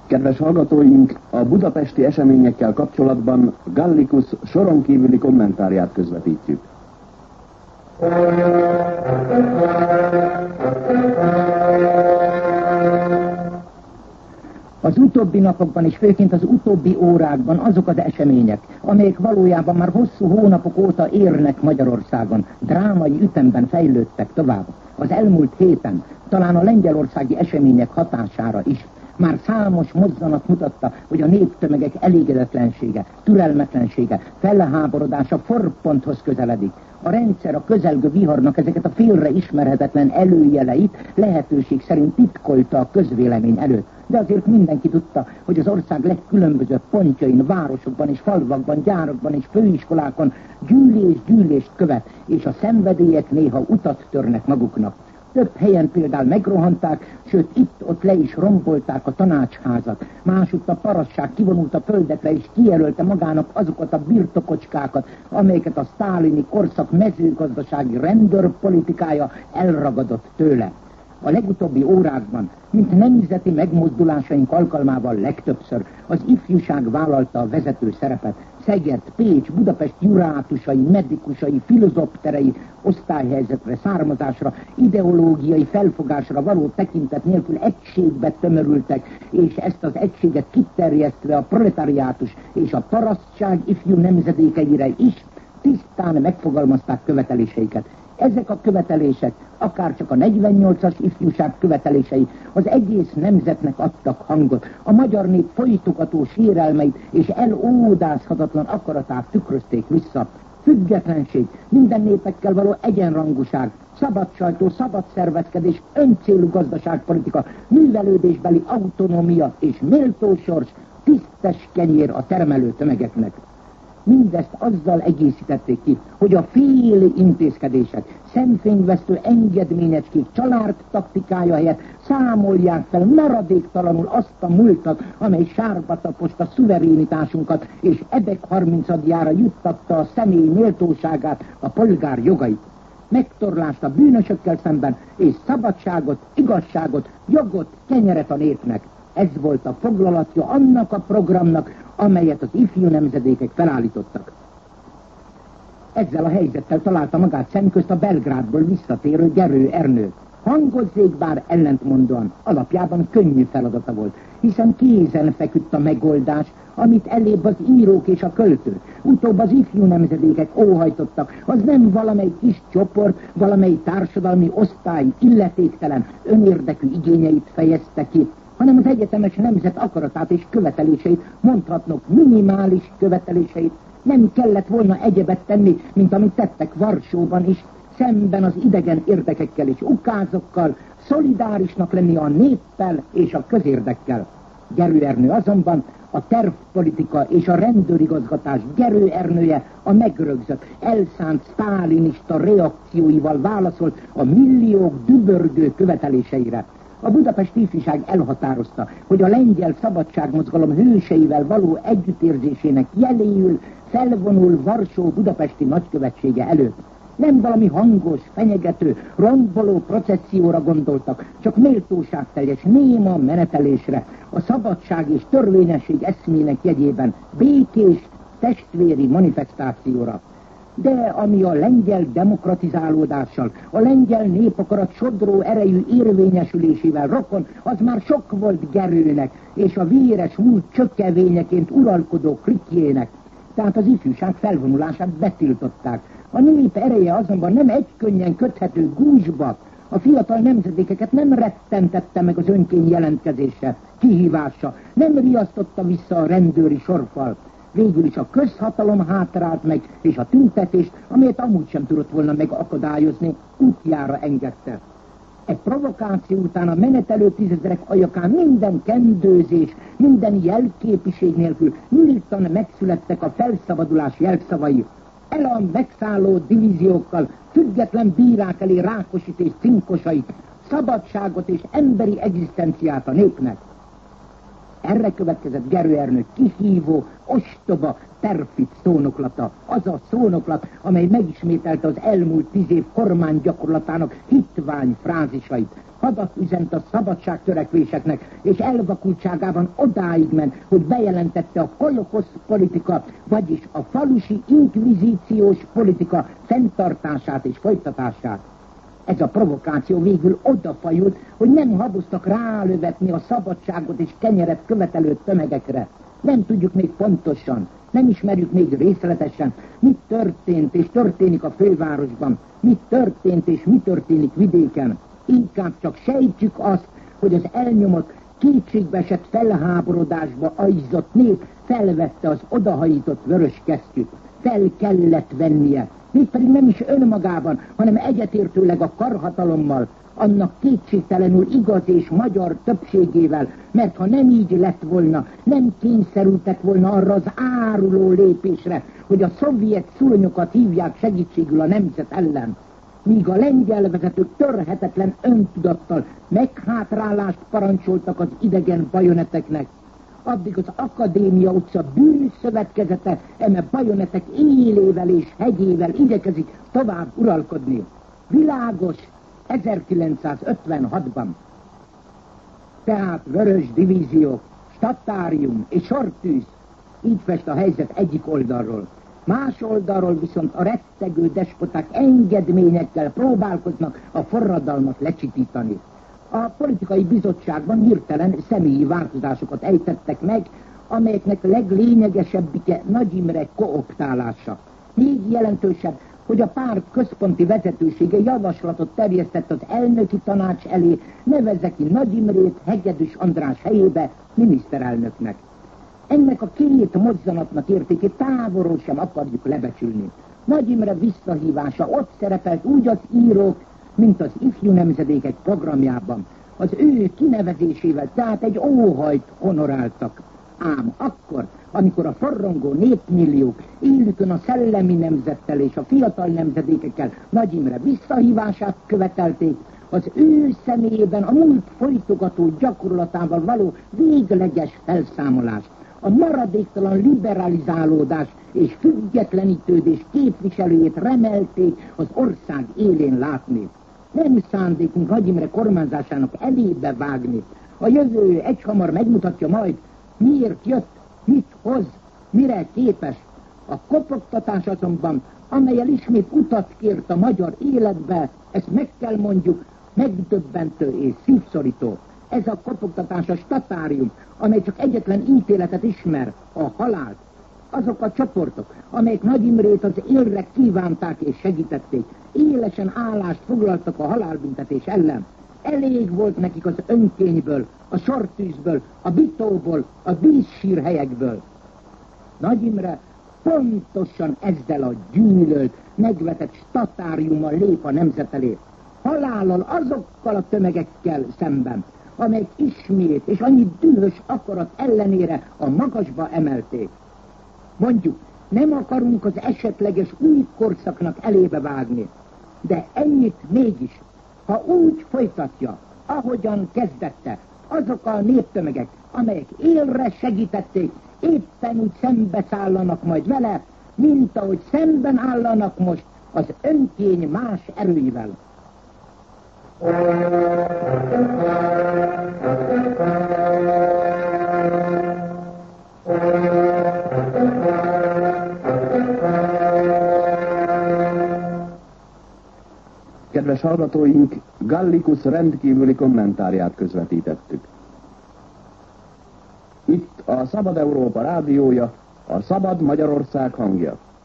Kedves hallgatóink, a budapesti eseményekkel kapcsolatban Gallicus soron kívüli kommentárját közvetítjük. Az utóbbi napokban és főként az utóbbi órákban azok az események, amelyek valójában már hosszú hónapok óta érnek Magyarországon, drámai ütemben fejlődtek tovább. Az elmúlt héten talán a lengyelországi események hatására is már számos mozzanat mutatta, hogy a néptömegek elégedetlensége, türelmetlensége, felháborodása forponthoz közeledik. A rendszer a közelgő viharnak ezeket a félre ismerhetetlen előjeleit lehetőség szerint titkolta a közvélemény előtt. De azért mindenki tudta, hogy az ország legkülönbözőbb pontjain, városokban és falvakban, gyárakban és főiskolákon gyűlést követ, és a szenvedélyek néha utat törnek maguknak. Több helyen például megrohanták, sőt itt-ott le is rombolták a tanácsházat. Másutt a parasság kivonult a földekre és kijelölte magának azokat a birtokocskákat, amelyeket a sztálini korszak mezőgazdasági rendőrpolitikája elragadott tőle. A legutóbbi órákban, mint nemzeti megmozdulásaink alkalmával legtöbbször az ifjúság vállalta a vezető szerepet. Szeged, Pécs, Budapest jurátusai, medikusai, filozófterei osztályhelyzetre, származásra, ideológiai felfogásra való tekintet nélkül egységbe tömörültek, és ezt az egységet kiterjesztve a proletariátus és a parasztság ifjú nemzedékeire is tisztán megfogalmazták követeléseiket. Ezek a követelések, akárcsak a 48-as ifjúság követelései, az egész nemzetnek adtak hangot. A magyar nép folytogató sérelmeit és elódázhatatlan akaratát tükrözték vissza. Függetlenség, minden népekkel való egyenrangúság, szabad sajtó, szabad szervezkedés, öncélú gazdaságpolitika, művelődésbeli autonómia és méltó sors, tisztes kenyér a termelő tömegeknek. Mindezt azzal egészítették ki, hogy a féli intézkedések, szemfényvesztő engedményecskék család taktikája helyett számolják fel maradéktalanul azt a múltat, amely sárba taposta szuverénitásunkat, és ebek 30-adjára juttatta a személy méltóságát, a polgár jogait. Megtorlást a bűnösökkel szemben, és szabadságot, igazságot, jogot, kenyeret a népnek. Ez volt a foglalatja annak a programnak, amelyet az ifjú nemzedékek felállítottak. Ezzel a helyzettel találta magát szemközt a Belgrádból visszatérő Gerő Ernő. Hangozzék bár ellentmondóan, alapjában könnyű feladata volt, hiszen kézen feküdt a megoldás, amit elébb az írók és a költők, utóbb az ifjú nemzedékek óhajtottak, az nem valamely kis csoport, valamely társadalmi osztály illetéktelen, önérdekű igényeit fejezte ki, hanem az egyetemes nemzet akaratát és követeléseit, mondhatnok minimális követeléseit. Nem kellett volna egyebet tenni, mint amit tettek Varsóban is, szemben az idegen érdekekkel és ukázokkal, szolidárisnak lenni a néppel és a közérdekkel. Gerő Ernő azonban a tervpolitika és a rendőrigazgatás Gerő Ernője a megrögzött, elszánt sztálinista reakcióival válaszolt a milliók dübörgő követeléseire. A budapesti ifjúság elhatározta, hogy a lengyel szabadságmozgalom hőseivel való együttérzésének jeléül felvonul Varsó budapesti nagykövetsége előtt. Nem valami hangos, fenyegető, romboló processzióra gondoltak, csak méltóságteljes, néma menetelésre, a szabadság és törvényesség eszmének jegyében békés, testvéri manifestációra. De ami a lengyel demokratizálódással, a lengyel népakarat sodró erejű érvényesülésével rokon, az már sok volt Gerőnek, és a véres múlt csökkevényeként uralkodó klikjének. Tehát az ifjúság felvonulását betiltották. A nép ereje azonban nem egykönnyen köthető gúzsba. A fiatal nemzedékeket nem rettentette meg az önkény jelentkezése, kihívása, nem riasztotta vissza a rendőri sorfal. Végül is a közhatalom hátrált meg, és a tüntetést, amelyet amúgy sem tudott volna megakadályozni, útjára engedte. Egy provokáció után a menetelő tízezerek ajakán minden kendőzés, minden jelképiség nélkül nyíltan megszülettek a felszabadulás jelszavai. El a megszálló divíziókkal, független bírák elé Rákosit és cinkosait, szabadságot és emberi egzisztenciát a népnek. Erre következett Gerő Ernő kihívó, ostoba, perfid szónoklata. Az a szónoklat, amely megismételte az elmúlt 10 év kormánygyakorlatának hitvány frázisait. Hadat üzent a szabadságtörekvéseknek, és elvakultságában odáig ment, hogy bejelentette a kolokosz politika, vagyis a falusi inkvizíciós politika fenntartását és folytatását. Ez a provokáció végül odafajult, hogy nem haboztak rálövetni a szabadságot és kenyeret követelő tömegekre. Nem tudjuk még pontosan, nem ismerjük még részletesen, mit történt és történik a fővárosban, mit történt és mi történik vidéken. Inkább csak sejtjük azt, hogy az elnyomott, kétségbeesett felháborodásba ajzott nép felvette az odahajított vörös kesztyűt. Fel kellett vennie, mégpedig nem is önmagában, hanem egyetértőleg a karhatalommal, annak kétségtelenül igaz és magyar többségével, mert ha nem így lett volna, nem kényszerültek volna arra az áruló lépésre, hogy a szovjet szúrnyokat hívják segítségül a nemzet ellen. Míg a lengyel vezetők törhetetlen öntudattal meghátrálást parancsoltak az idegen bajoneteknek, addig az Akadémia utca bűnszövetkezete eme bajonetek élével és hegyével igyekezik tovább uralkodni. Világos 1956-ban. Tehát vörös divíziók, stattárium és sortűz, így fest a helyzet egyik oldalról. Más oldalról viszont a rettegő despoták engedményekkel próbálkoznak a forradalmat lecsitítani. A politikai bizottságban hirtelen személyi változásokat ejtettek meg, amelyeknek leglényegesebbike Nagy Imre kooptálása. Még jelentősebb, hogy a párt központi vezetősége javaslatot terjesztett az elnöki tanács elé, nevezze ki Nagy Imrét Hegedűs András helyébe miniszterelnöknek. Ennek a két mozzanatnak értékét távolról sem akarjuk lebecsülni. Nagy Imre visszahívása ott szerepelt úgy az írók, mint az ifjú nemzedékek programjában. Az ő kinevezésével tehát egy óhajt honoráltak. Ám akkor, amikor a forrongó népmilliók élükön a szellemi nemzettel és a fiatal nemzedékekkel Nagy Imre visszahívását követelték, az ő személyében a múlt folytogató gyakorlatával való végleges felszámolást, a maradéktalan liberalizálódás és függetlenítődés képviselőjét remelték az ország élén látni. Nem szándékunk Nagy Imre kormányzásának elébe vágni. A jövő egyhamar megmutatja majd, miért jött, mit hoz, mire képes. A kopogtatás azonban, amellyel ismét utat kért a magyar életbe, ezt meg kell mondjuk, megdöbbentő és szívszorító. Ez a kopogtatás a statárium, amely csak egyetlen ítéletet ismer, a halált. Azok a csoportok, amelyek Nagy Imrét az élre kívánták és segítették, élesen állást foglaltak a halálbüntetés ellen. Elég volt nekik az önkényből, a sortűzből, a bitóból, a díszsírhelyekből. Nagy Imre pontosan ezzel a gyűlölt, megvetett statáriummal lép a nemzet elé. Halállal azokkal a tömegekkel szemben, amelyek ismét és annyi dühös akarat ellenére a magasba emelték. Mondjuk, nem akarunk az esetleges új korszaknak elébe vágni, de ennyit mégis, ha úgy folytatja, ahogyan kezdette, azok a néptömegek, amelyek élre segítették, éppen úgy szembeszállanak majd vele, mint ahogy szemben állanak most az önkény más erőivel. Kedves hallgatóink, Gallicus rendkívüli kommentárját közvetítettük. Itt a Szabad Európa rádiója, a Szabad Magyarország hangja.